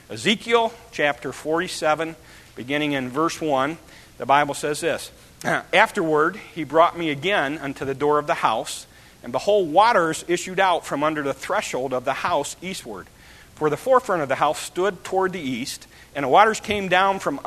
Ezekiel chapter 47, beginning in verse 1, the Bible says this. Afterward, he brought me again unto the door of the house, and behold, waters issued out from under the threshold of the house eastward. For the forefront of the house stood toward the east, and the waters came down from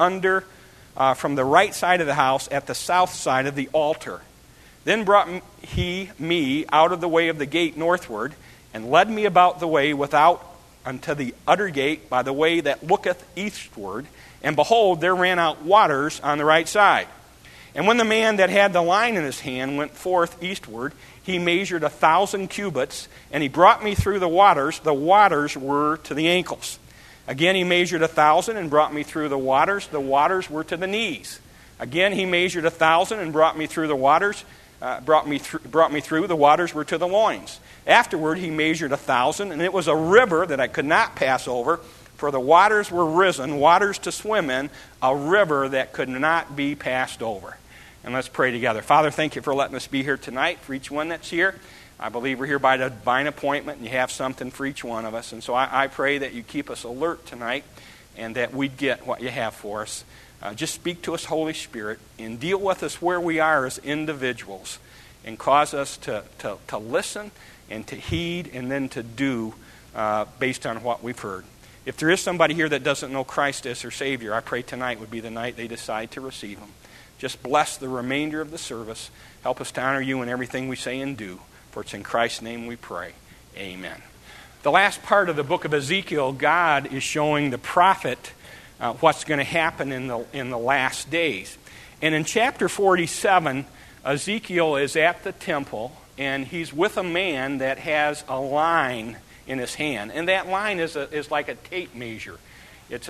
the right side of the house at the south side of the altar. Then brought he me out of the way of the gate northward, and led me about the way without unto the utter gate by the way that looketh eastward. And behold, there ran out waters on the right side. And when the man that had the line in his hand went forth eastward, he measured 1,000 cubits, and he brought me through the waters. The waters were to the ankles. Again he measured 1,000 and brought me through the waters. The waters were to the knees. Again he measured 1,000 and brought me through the waters. Brought me through. The waters were to the loins. Afterward he measured 1,000, and it was a river that I could not pass over, for the waters were risen, waters to swim in, a river that could not be passed over. And let's pray together. Father, thank you for letting us be here tonight. For each one that's here, I believe we're here by divine appointment, and you have something for each one of us. And so I pray that you keep us alert tonight, and that we'd get what you have for us. Just speak to us, Holy Spirit, and deal with us where we are as individuals, and cause us to listen and to heed and then to do based on what we've heard. If there is somebody here that doesn't know Christ as their Savior, I pray tonight would be the night they decide to receive Him. Just bless the remainder of the service. Help us to honor you in everything we say and do. For it's in Christ's name we pray. Amen. The last part of the book of Ezekiel, God is showing the prophet what's going to happen in the last days. And in chapter 47, Ezekiel is at the temple, and he's with a man that has a line in his hand. And that line is like a tape measure. It's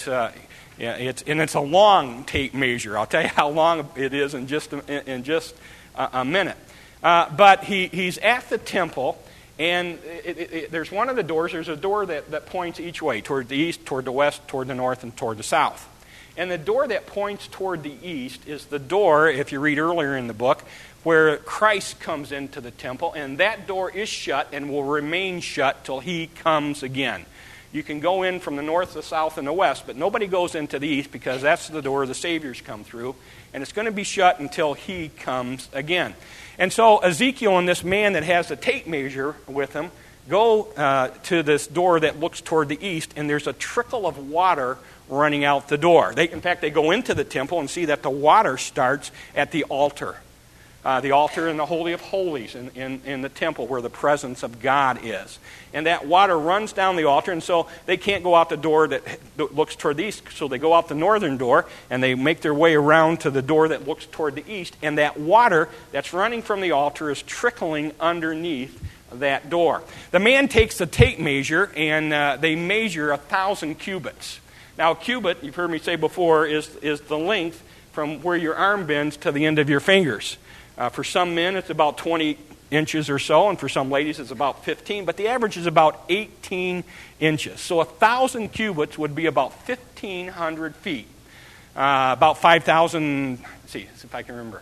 a long tape measure. I'll tell you how long it is in just a minute. But he's at the temple, and there's one of the doors. There's a door that points each way, toward the east, toward the west, toward the north, and toward the south. And the door that points toward the east is the door, if you read earlier in the book, where Christ comes into the temple, and that door is shut and will remain shut till He comes again. You can go in from the north, the south, and the west, but nobody goes into the east because that's the door the Savior's come through, and it's going to be shut until He comes again. And so Ezekiel and this man that has a tape measure with him go to this door that looks toward the east, and there's a trickle of water running out the door. In fact, they go into the temple and see that the water starts at the altar. The altar in the Holy of Holies in the temple where the presence of God is. And that water runs down the altar, and so they can't go out the door that looks toward the east, so they go out the northern door, and they make their way around to the door that looks toward the east, and that water that's running from the altar is trickling underneath that door. The man takes the tape measure, and they measure 1,000 cubits. Now, a cubit, you've heard me say before, is the length from where your arm bends to the end of your fingers. For some men, it's about 20 inches or so, and for some ladies, it's about 15, but the average is about 18 inches. So 1,000 cubits would be about 1,500 feet. About 5,000, let's see if I can remember,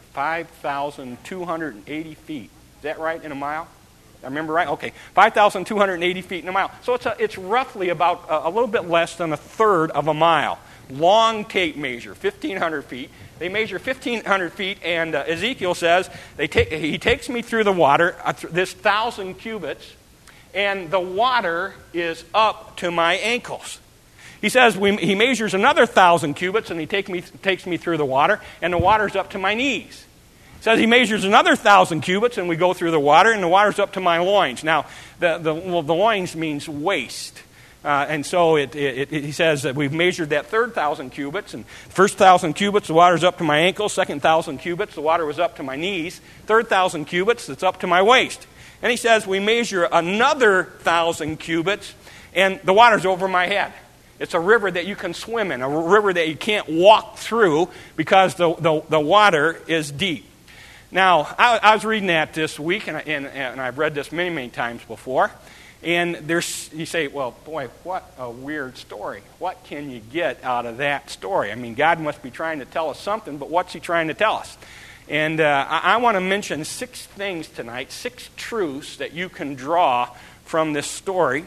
5,280 feet. Is that right, in a mile? I remember right? Okay, 5,280 feet in a mile. So it's roughly about a little bit less than a third of a mile. Long tape measure, 1,500 feet. They measure 1,500 feet, and Ezekiel says, he takes me through the water, this 1,000 cubits, and the water is up to my ankles. He says he measures another 1,000 cubits, and he takes me through the water, and the water's up to my knees. He says he measures another 1,000 cubits, and we go through the water, and the water's up to my loins. Now, the loins means waist. And so he says that we've measured that third 1,000 cubits. And first 1,000 cubits, the water's up to my ankles. Second 1,000 cubits, the water was up to my knees. Third 1,000 cubits, it's up to my waist. And he says we measure another 1,000 cubits, and the water's over my head. It's a river that you can swim in, a river that you can't walk through because the water is deep. Now, I was reading that this week, and I've read this many, many times before. And you say, well, boy, what a weird story. What can you get out of that story? I mean, God must be trying to tell us something, but what's He trying to tell us? And I want to mention 6 things tonight, 6 truths that you can draw from this story.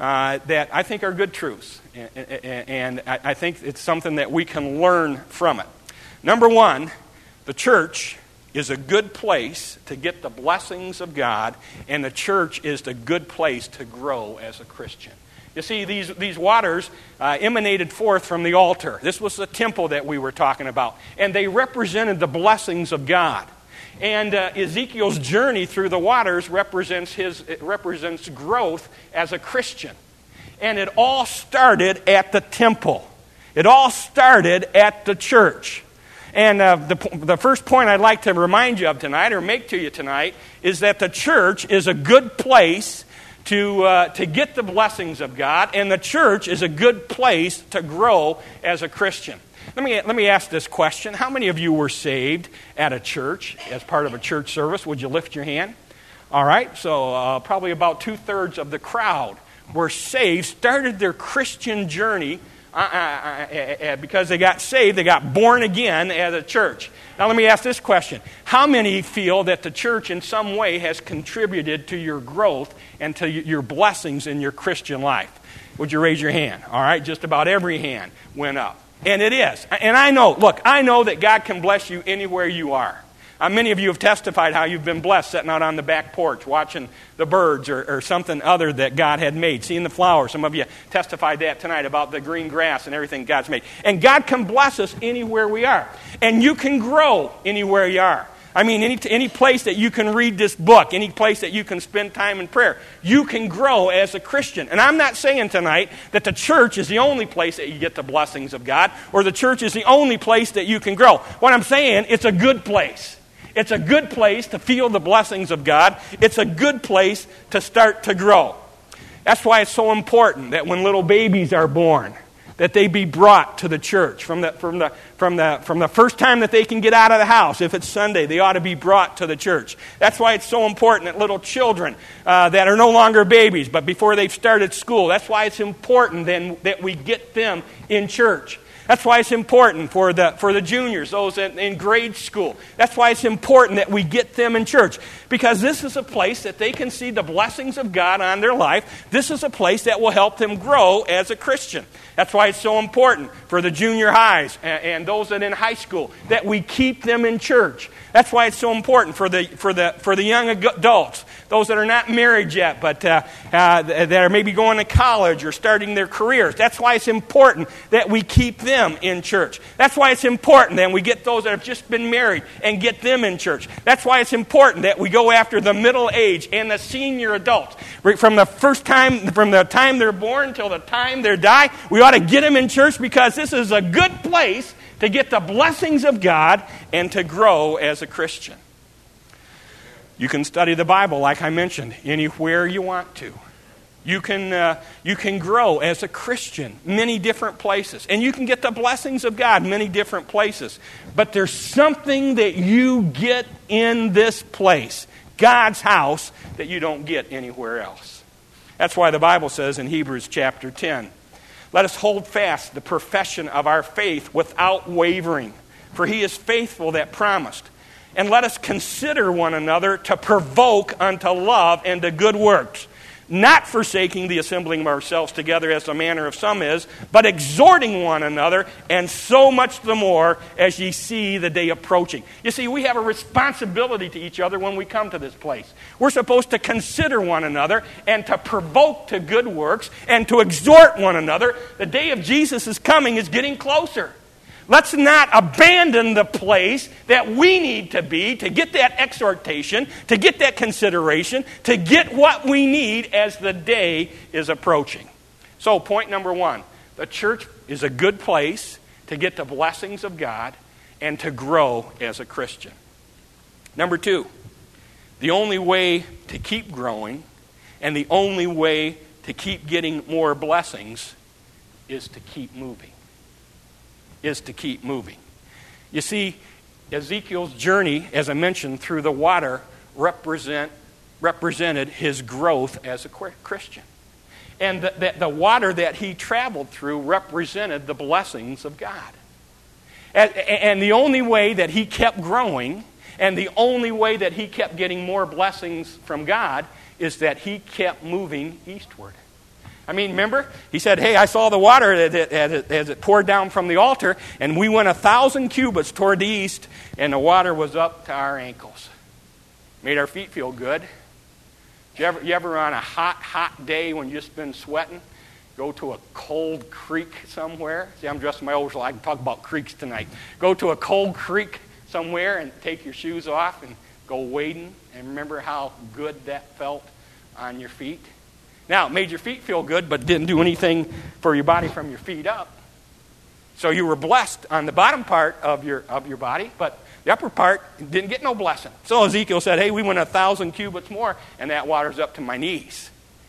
that I think are good truths. And I think it's something that we can learn from it. Number one, the church is a good place to get the blessings of God, and the church is a good place to grow as a Christian. You see, these waters emanated forth from the altar. This was the temple that we were talking about, and they represented the blessings of God. And Ezekiel's journey through the waters represents growth as a Christian. And it all started at the temple. It all started at the church. And the first point I'd like to remind you of tonight, or make to you tonight, is that the church is a good place to get the blessings of God, and the church is a good place to grow as a Christian. Let me ask this question. How many of you were saved at a church as part of a church service? Would you lift your hand? All right, so probably about 2/3 of the crowd were saved, started their Christian journey because they got saved, they got born again at a church. Now let me ask this question. How many feel that the church in some way has contributed to your growth and to your blessings in your Christian life? Would you raise your hand? All right, just about every hand went up. And it is. And I know that God can bless you anywhere you are. Many of you have testified how you've been blessed sitting out on the back porch watching the birds or something other that God had made, seeing the flowers. Some of you testified that tonight about the green grass and everything God's made. And God can bless us anywhere we are. And you can grow anywhere you are. I mean, any place that you can read this book, any place that you can spend time in prayer, you can grow as a Christian. And I'm not saying tonight that the church is the only place that you get the blessings of God, or the church is the only place that you can grow. What I'm saying, it's a good place. It's a good place to feel the blessings of God. It's a good place to start to grow. That's why it's so important that when little babies are born, that they be brought to the church from the first time that they can get out of the house. If it's Sunday, they ought to be brought to the church. That's why it's so important that little children that are no longer babies, but before they've started school, that's why it's important then that we get them in church. That's why it's important for the juniors, those in grade school. That's why it's important that we get them in church. Because this is a place that they can see the blessings of God on their life. This is a place that will help them grow as a Christian. That's why it's so important for the junior highs and those that are in high school that we keep them in church. That's why it's so important for the young adults, those that are not married yet, but that are maybe going to college or starting their careers. That's why it's important that we keep them in church. That's why it's important that we get those that have just been married and get them in church. That's why it's important that we go after the middle age and the senior adults. From the time they're born till the time they die, we ought to get them in church because this is a good place to get the blessings of God and to grow as a Christian. You can study the Bible, like I mentioned, anywhere you want to. You can grow as a Christian many different places. And you can get the blessings of God many different places. But there's something that you get in this place, God's house, that you don't get anywhere else. That's why the Bible says in Hebrews chapter 10, let us hold fast the profession of our faith without wavering, for he is faithful that promised. And let us consider one another to provoke unto love and to good works, not forsaking the assembling of ourselves together as the manner of some is, but exhorting one another, and so much the more as ye see the day approaching. You see, we have a responsibility to each other when we come to this place. We're supposed to consider one another and to provoke to good works and to exhort one another. The day of Jesus' coming is getting closer. Let's not abandon the place that we need to be to get that exhortation, to get that consideration, to get what we need as the day is approaching. So, point number one, the church is a good place to get the blessings of God and to grow as a Christian. Number two, the only way to keep growing and the only way to keep getting more blessings is to keep moving. You see, Ezekiel's journey, as I mentioned, through the water represented his growth as a Christian. And the water that he traveled through represented the blessings of God. And the only way that he kept growing and the only way that he kept getting more blessings from God is that he kept moving eastward. I mean, remember? He said, hey, I saw the water as it poured down from the altar, and we went 1,000 cubits toward the east, and the water was up to our ankles. Made our feet feel good. You ever on a hot day when you've just been sweating, go to a cold creek somewhere? See, I'm dressed in my old, so I can talk about creeks tonight. Go to a cold creek somewhere and take your shoes off and go wading, and remember how good that felt on your feet? Now, it made your feet feel good, but didn't do anything for your body from your feet up. So you were blessed on the bottom part of your body, but the upper part didn't get no blessing. So Ezekiel said, hey, we went 1,000 cubits more, and that water's up to my knees.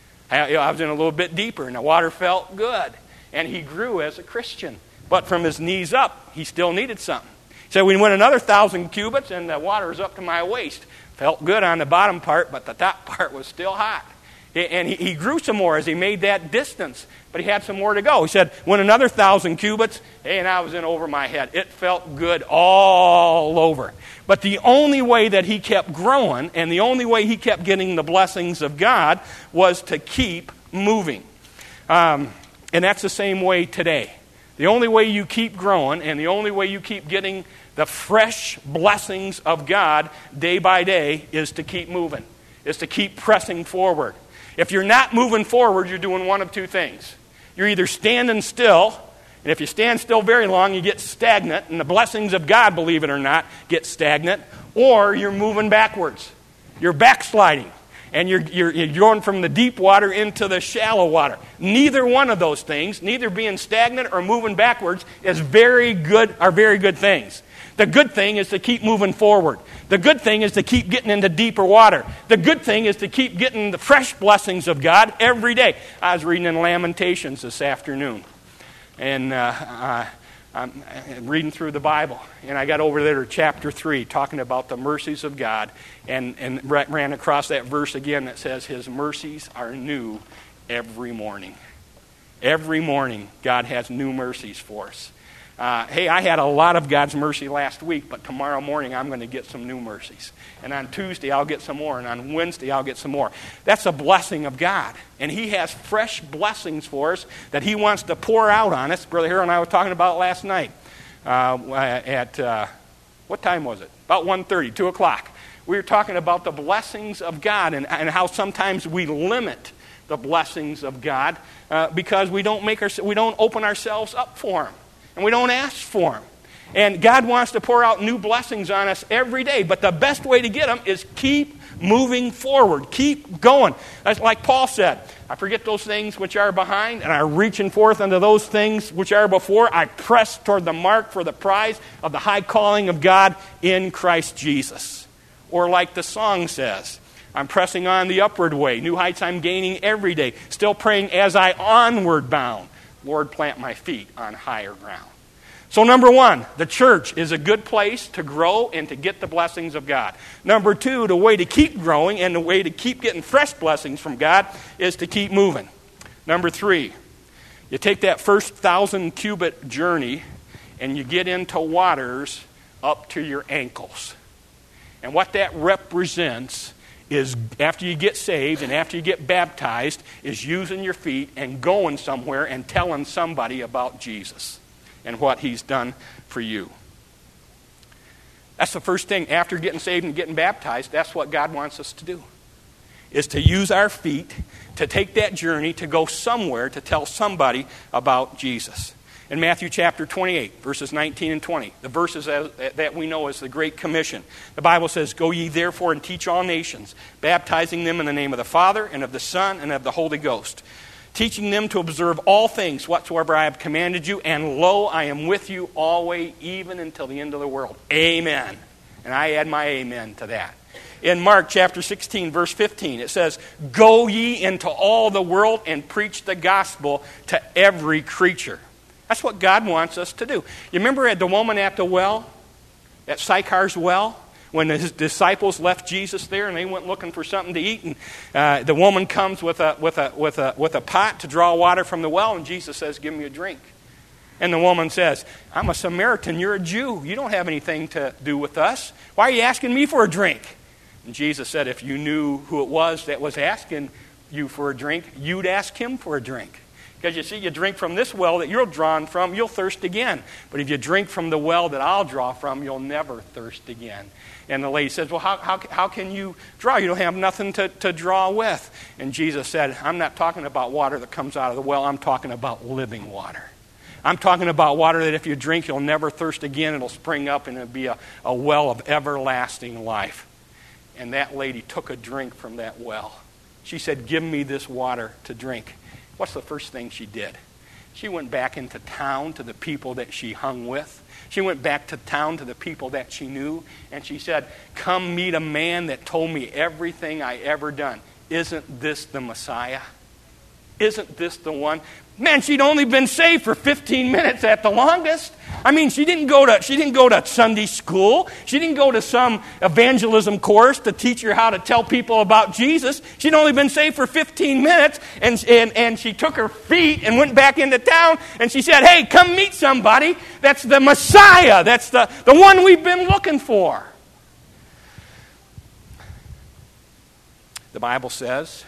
I was in a little bit deeper, and the water felt good. And he grew as a Christian. But from his knees up, he still needed something. He said, we went another 1,000 cubits, and the water was up to my waist. Felt good on the bottom part, but the top part was still hot. And he grew some more as he made that distance, but he had some more to go. He said, went another 1,000 cubits, and I was in over my head. It felt good all over. But the only way that he kept growing, and the only way he kept getting the blessings of God, was to keep moving. And that's the same way today. The only way you keep growing, and the only way you keep getting the fresh blessings of God day by day, is to keep moving, is to keep pressing forward. If you're not moving forward, you're doing one of two things. You're either standing still, and if you stand still very long, you get stagnant, and the blessings of God, believe it or not, get stagnant, or you're moving backwards. You're backsliding, and you're going from the deep water into the shallow water. Neither one of those things, neither being stagnant or moving backwards, are very good things. The good thing is to keep moving forward. The good thing is to keep getting into deeper water. The good thing is to keep getting the fresh blessings of God every day. I was reading in Lamentations this afternoon, and I'm reading through the Bible, and I got over there to chapter 3, talking about the mercies of God, and ran across that verse again that says, His mercies are new every morning. Every morning, God has new mercies for us. Hey, I had a lot of God's mercy last week, but tomorrow morning I'm going to get some new mercies. And on Tuesday I'll get some more, and on Wednesday I'll get some more. That's a blessing of God. And He has fresh blessings for us that He wants to pour out on us. Brother Harold and I were talking about last night at, what time was it? About 1:30, 2 o'clock. We were talking about the blessings of God and how sometimes we limit the blessings of God because we don't open ourselves up for Him. And we don't ask for them. And God wants to pour out new blessings on us every day. But the best way to get them is keep moving forward. Keep going. That's like Paul said, I forget those things which are behind, and I reaching forth unto those things which are before. I press toward the mark for the prize of the high calling of God in Christ Jesus. Or like the song says, I'm pressing on the upward way. New heights I'm gaining every day. Still praying as I onward bound. Lord, plant my feet on higher ground. So number one, the church is a good place to grow and to get the blessings of God. Number two, the way to keep growing and the way to keep getting fresh blessings from God is to keep moving. Number three, you take that first 1,000-cubit journey and you get into waters up to your ankles. And what that represents is after you get saved and after you get baptized is using your feet and going somewhere and telling somebody about Jesus and what He's done for you. That's the first thing. After getting saved and getting baptized, that's what God wants us to do, is to use our feet to take that journey to go somewhere to tell somebody about Jesus. In Matthew chapter 28, verses 19 and 20, the verses that we know as the Great Commission, the Bible says, Go ye therefore and teach all nations, baptizing them in the name of the Father and of the Son and of the Holy Ghost, teaching them to observe all things whatsoever I have commanded you, and lo, I am with you always, even until the end of the world. Amen. And I add my amen to that. In Mark chapter 16, verse 15, it says, Go ye into all the world and preach the gospel to every creature. That's what God wants us to do. You remember at the woman at the well, at Sychar's well, when His disciples left Jesus there and they went looking for something to eat, and the woman comes with a pot to draw water from the well, and Jesus says, Give me a drink. And the woman says, I'm a Samaritan, you're a Jew. You don't have anything to do with us. Why are you asking me for a drink? And Jesus said, if you knew who it was that was asking you for a drink, you'd ask him for a drink. Because you see, you drink from this well that you're drawn from, you'll thirst again. But if you drink from the well that I'll draw from, you'll never thirst again. And the lady says, well, how can you draw? You don't have nothing to draw with. And Jesus said, I'm not talking about water that comes out of the well. I'm talking about living water. I'm talking about water that if you drink, you'll never thirst again. It'll spring up and it'll be a well of everlasting life. And that lady took a drink from that well. She said, give me this water to drink. What's the first thing she did? She went back into town to the people that she hung with. She went back to town to the people that she knew, and she said, come meet a man that told me everything I ever done. Isn't this the Messiah? Isn't this the one? Man, she'd only been saved for 15 minutes at the longest. I mean, she didn't go to Sunday school. She didn't go to some evangelism course to teach her how to tell people about Jesus. She'd only been saved for 15 minutes, and she took her feet and went back into town, and she said, hey, come meet somebody. That's the Messiah. That's the one we've been looking for. The Bible says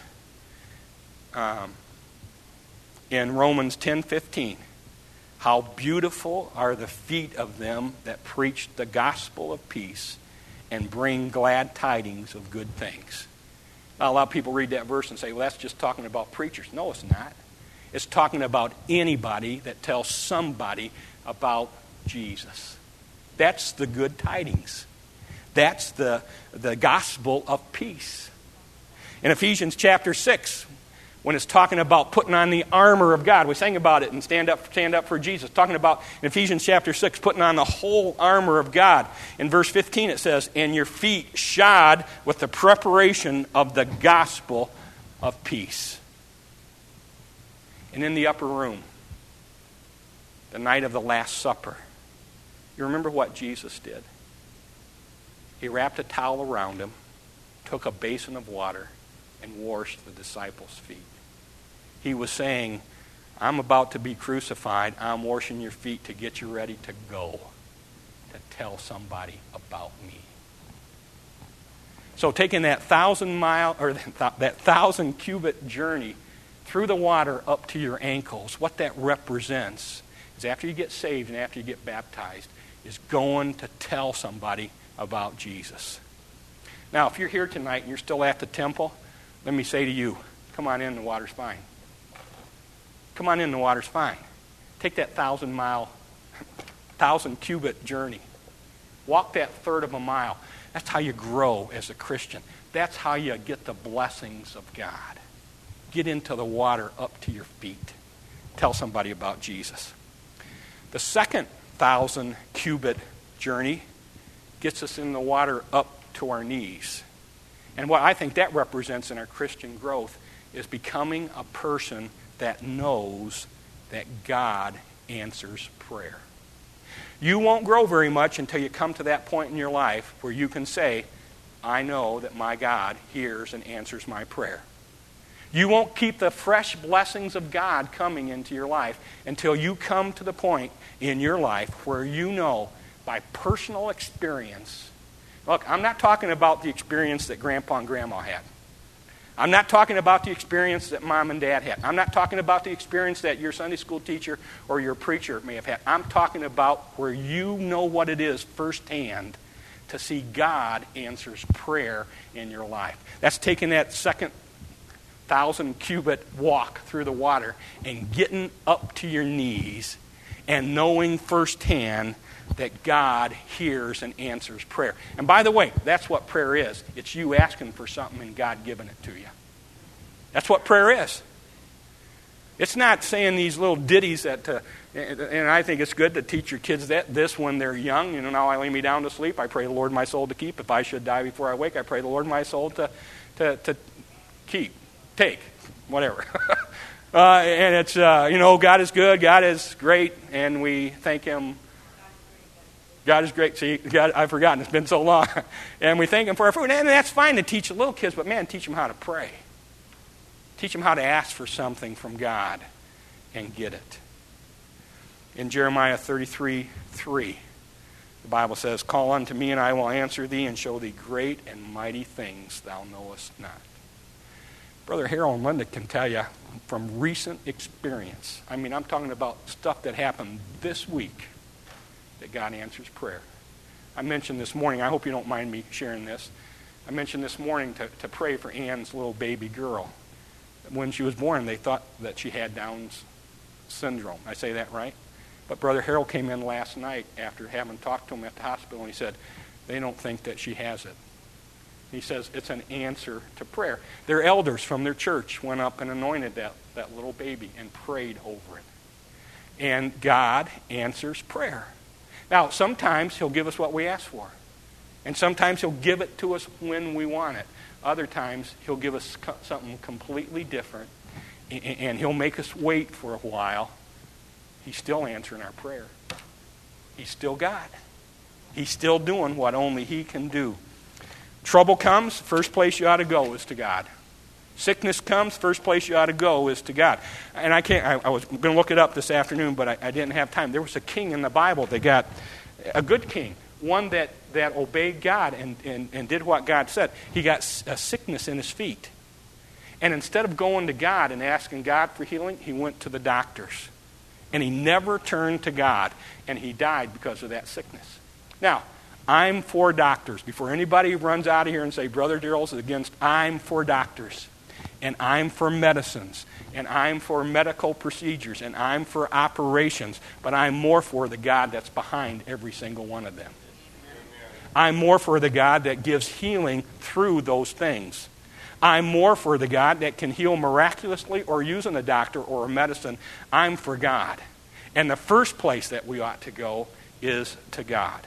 in Romans 10:15, how beautiful are the feet of them that preach the gospel of peace and bring glad tidings of good things. Now, a lot of people read that verse and say, well, that's just talking about preachers. No, it's not. It's talking about anybody that tells somebody about Jesus. That's the good tidings. That's the gospel of peace. In Ephesians chapter 6, when it's talking about putting on the armor of God. We sang about it in Stand Up for Jesus. Talking about, in Ephesians chapter 6, putting on the whole armor of God. In verse 15 it says, and your feet shod with the preparation of the gospel of peace. And in the upper room, the night of the Last Supper, you remember what Jesus did? He wrapped a towel around him, took a basin of water, and washed the disciples' feet. He was saying, I'm about to be crucified. I'm washing your feet to get you ready to go, to tell somebody about me. So taking that 1,000-mile or that 1,000-cubit journey through the water up to your ankles, what that represents is after you get saved and after you get baptized, is going to tell somebody about Jesus. Now, if you're here tonight and you're still at the temple, let me say to you, come on in, the water's fine. Come on in, the water's fine. Take that 1,000-cubit journey. Walk that third of a mile. That's how you grow as a Christian. That's how you get the blessings of God. Get into the water up to your feet. Tell somebody about Jesus. The second 1,000-cubit journey gets us in the water up to our knees. And what I think that represents in our Christian growth is becoming a person that knows that God answers prayer. You won't grow very much until you come to that point in your life where you can say, I know that my God hears and answers my prayer. You won't keep the fresh blessings of God coming into your life until you come to the point in your life where you know by personal experience. Look, I'm not talking about the experience that Grandpa and Grandma had. I'm not talking about the experience that Mom and Dad had. I'm not talking about the experience that your Sunday school teacher or your preacher may have had. I'm talking about where you know what it is firsthand to see God answers prayer in your life. That's taking that second 1,000-cubit walk through the water and getting up to your knees and knowing firsthand that God hears and answers prayer. And by the way, that's what prayer is. It's you asking for something and God giving it to you. That's what prayer is. It's not saying these little ditties that, and I think it's good to teach your kids this when they're young. You know, now I lay me down to sleep. I pray the Lord my soul to keep. If I should die before I wake, I pray the Lord my soul to keep, take, whatever. And it's, God is good, God is great, and we thank Him. God is great. See, God, I've forgotten. It's been so long. And we thank Him for our food. And that's fine to teach the little kids, but man, teach them how to pray. Teach them how to ask for something from God and get it. In Jeremiah 33:3, the Bible says, call unto me, and I will answer thee, and show thee great and mighty things thou knowest not. Brother Harold and Linda can tell you from recent experience. I mean, I'm talking about stuff that happened this week that God answers prayer. I mentioned this morning, I hope you don't mind me sharing this. I mentioned this morning to pray for Ann's little baby girl. When she was born, they thought that she had Down's syndrome. I say that right? But Brother Harold came in last night after having talked to him at the hospital, and he said, they don't think that she has it. He says it's an answer to prayer. Their elders from their church went up and anointed that little baby and prayed over it. And God answers prayer. Now, sometimes he'll give us what we ask for. And sometimes he'll give it to us when we want it. Other times he'll give us something completely different. And he'll make us wait for a while. He's still answering our prayer. He's still God. He's still doing what only he can do. Trouble comes, first place you ought to go is to God. Sickness comes, first place you ought to go is to God. And I was going to look it up this afternoon, but I didn't have time. There was a king in the Bible that got a good king, one that obeyed God and did what God said. He got a sickness in his feet. And instead of going to God and asking God for healing, he went to the doctors. And he never turned to God, and he died because of that sickness. Now, I'm for doctors. Before anybody runs out of here and say, Brother Darrell's against, I'm for doctors. And I'm for medicines. And I'm for medical procedures. And I'm for operations. But I'm more for the God that's behind every single one of them. I'm more for the God that gives healing through those things. I'm more for the God that can heal miraculously or using a doctor or a medicine. I'm for God. And the first place that we ought to go is to God.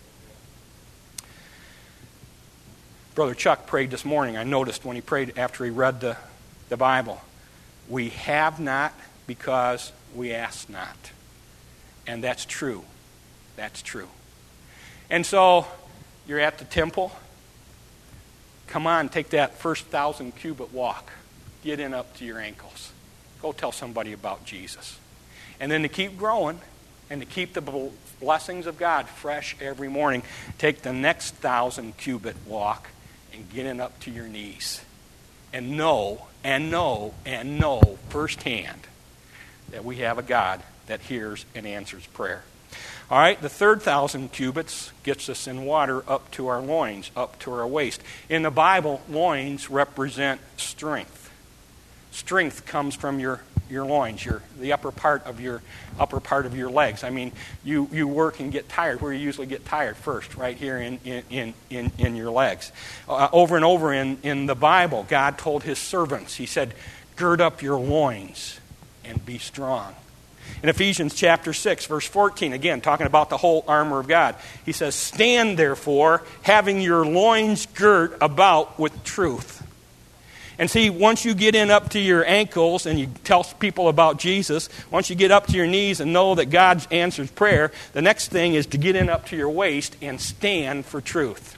Brother Chuck prayed this morning. I noticed when he prayed after he read the Bible. We have not because we ask not. And that's true. That's true. And so you're at the temple. Come on, take that first 1,000-cubit walk. Get in up to your ankles. Go tell somebody about Jesus. And then to keep growing and to keep the blessings of God fresh every morning, take the next 1,000-cubit walk and get in up to your knees. And know firsthand that we have a God that hears and answers prayer. All right, the third 1,000 cubits gets us in water up to our loins, up to our waist. In the Bible, loins represent strength. Strength comes from your loins, the upper part of your legs. I mean, you work and get tired. Where you usually get tired first, right here in your legs. Over and over in the Bible, God told his servants, he said, gird up your loins and be strong. In Ephesians chapter 6, verse 14, again, talking about the whole armor of God, he says, stand therefore, having your loins girt about with truth. And see, once you get in up to your ankles and you tell people about Jesus, once you get up to your knees and know that God answers prayer, the next thing is to get in up to your waist and stand for truth.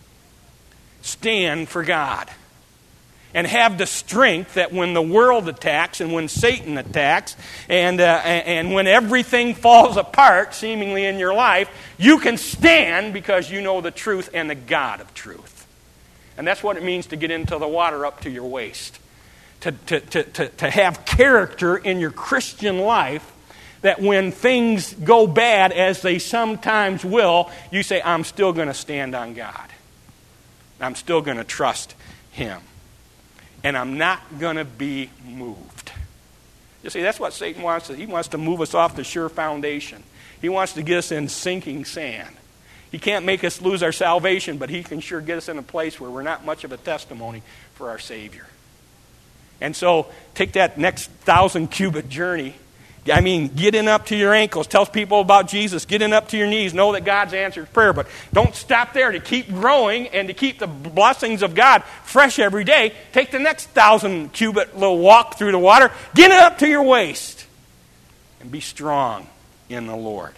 Stand for God. And have the strength that when the world attacks and when Satan attacks and when everything falls apart seemingly in your life, you can stand because you know the truth and the God of truth. And that's what it means to get into the water up to your waist. To have character in your Christian life that when things go bad, as they sometimes will, you say, I'm still going to stand on God. I'm still going to trust him. And I'm not going to be moved. You see, that's what Satan wants. He wants to move us off the sure foundation. He wants to get us in sinking sand. He can't make us lose our salvation, but he can sure get us in a place where we're not much of a testimony for our Savior. And so, take that next 1,000-cubit journey. I mean, get in up to your ankles. Tell people about Jesus. Get in up to your knees. Know that God's answered prayer. But don't stop there. To keep growing and to keep the blessings of God fresh every day, take the next 1,000-cubit little walk through the water. Get it up to your waist. And be strong in the Lord.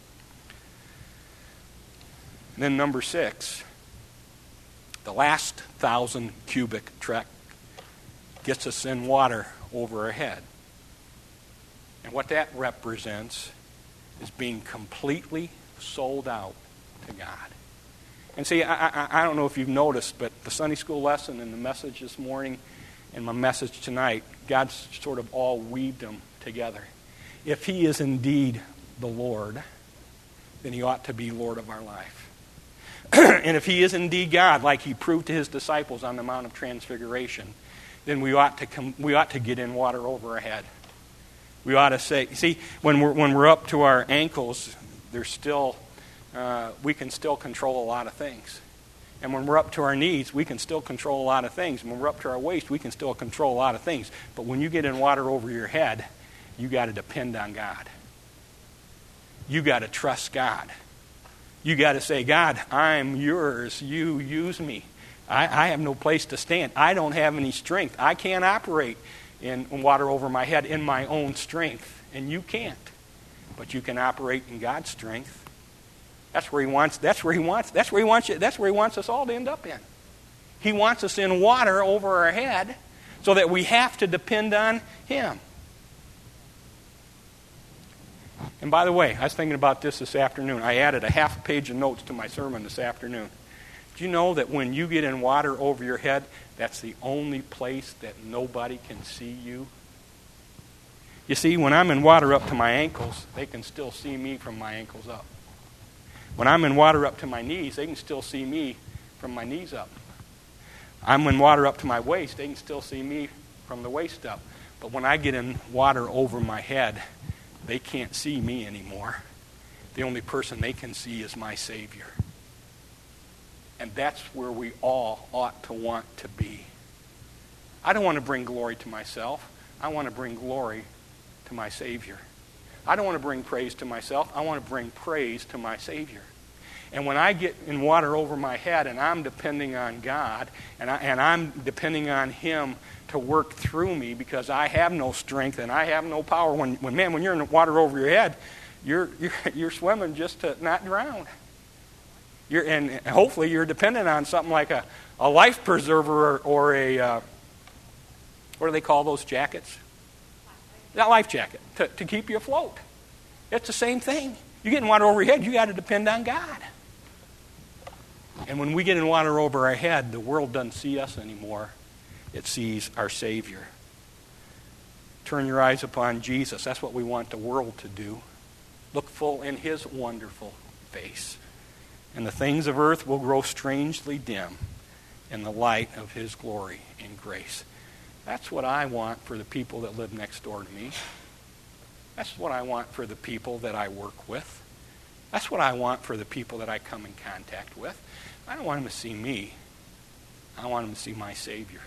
And then number 6, the last 1,000-cubic trek gets us in water over our head. And what that represents is being completely sold out to God. And see, I don't know if you've noticed, but the Sunday school lesson and the message this morning, in my message tonight, God's sort of all weaved them together. If he is indeed the Lord, then he ought to be Lord of our life. And if he is indeed God, like he proved to his disciples on the Mount of Transfiguration, then we ought to get in water over our head. We ought to say, see, when we're up to our ankles, there's still we can still control a lot of things. And when we're up to our knees, we can still control a lot of things. When we're up to our waist, we can still control a lot of things. But when you get in water over your head, you got to depend on God. You got to trust God. You got to say, God, I'm yours. You use me. I have no place to stand. I don't have any strength. I can't operate in water over my head in my own strength. And you can't. But you can operate in God's strength. That's where he wants us all to end up in. He wants us in water over our head so that we have to depend on him. And by the way, I was thinking about this afternoon. I added a half a page of notes to my sermon this afternoon. Do you know that when you get in water over your head, that's the only place that nobody can see you? You see, when I'm in water up to my ankles, they can still see me from my ankles up. When I'm in water up to my knees, they can still see me from my knees up. I'm in water up to my waist, they can still see me from the waist up. But when I get in water over my head, they can't see me anymore. The only person they can see is my Savior. And that's where we all ought to want to be. I don't want to bring glory to myself. I want to bring glory to my Savior. I don't want to bring praise to myself. I want to bring praise to my Savior. And when I get in water over my head and I'm depending on God and I'm depending on him to work through me because I have no strength and I have no power. When you're in water over your head, you're swimming just to not drown. And hopefully you're dependent on something like a life preserver or a what do they call those jackets? That life jacket to keep you afloat. It's the same thing. You get in water over your head, you got to depend on God. And when we get in water over our head, the world doesn't see us anymore. It sees our Savior. Turn your eyes upon Jesus. That's what we want the world to do. Look full in his wonderful face. And the things of earth will grow strangely dim in the light of his glory and grace. That's what I want for the people that live next door to me. That's what I want for the people that I work with. That's what I want for the people that I come in contact with. I don't want them to see me. I want them to see my Savior.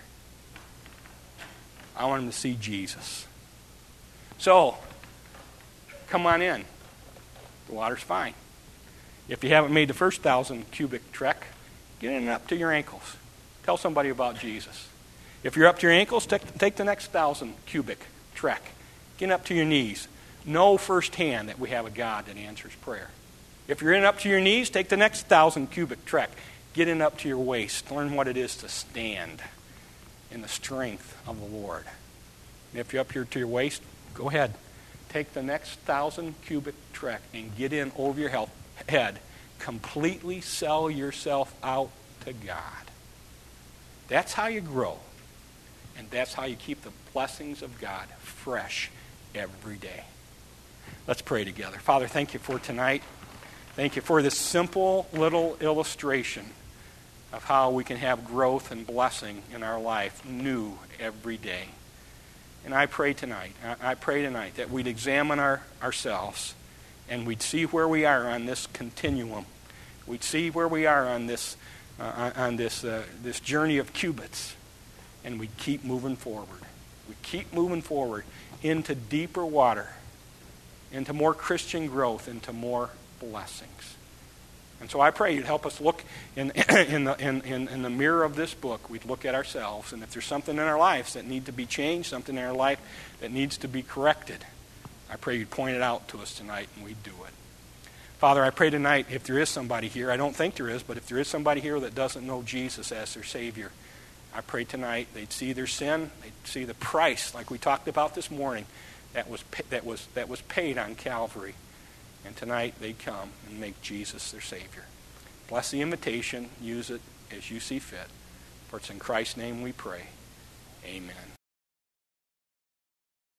I want them to see Jesus. So, come on in. The water's fine. If you haven't made the first 1,000 cubic trek, get in up to your ankles. Tell somebody about Jesus. If you're up to your ankles, take the next 1,000 cubic trek. Get up to your knees. Know firsthand that we have a God that answers prayer. If you're in up to your knees, take the next 1,000 cubic trek. Get in up to your waist. Learn what it is to stand in the strength of the Lord. And if you're up here to your waist, go ahead. Take the next 1,000 cubic trek and get in over your head. Completely sell yourself out to God. That's how you grow. And that's how you keep the blessings of God fresh every day. Let's pray together. Father, thank you for tonight. Thank you for this simple little illustration of how we can have growth and blessing in our life new every day. And I pray tonight that we'd examine ourselves and we'd see where we are on this continuum. We'd see where we are on this journey of cubits, and we'd keep moving forward. We'd keep moving forward into deeper water, into more Christian growth, into more blessings. And so I pray you'd help us look in the mirror of this book. We'd look at ourselves, and if there's something in our lives that need to be changed, something in our life that needs to be corrected, I pray you'd point it out to us tonight, and we'd do it. Father, I pray tonight, if there is somebody here, I don't think there is, but if there is somebody here that doesn't know Jesus as their Savior, I pray tonight they'd see their sin, they'd see the price, like we talked about this morning, that was paid on Calvary. And tonight they'd come and make Jesus their Savior. Bless the invitation. Use it as you see fit. For it's in Christ's name we pray. Amen.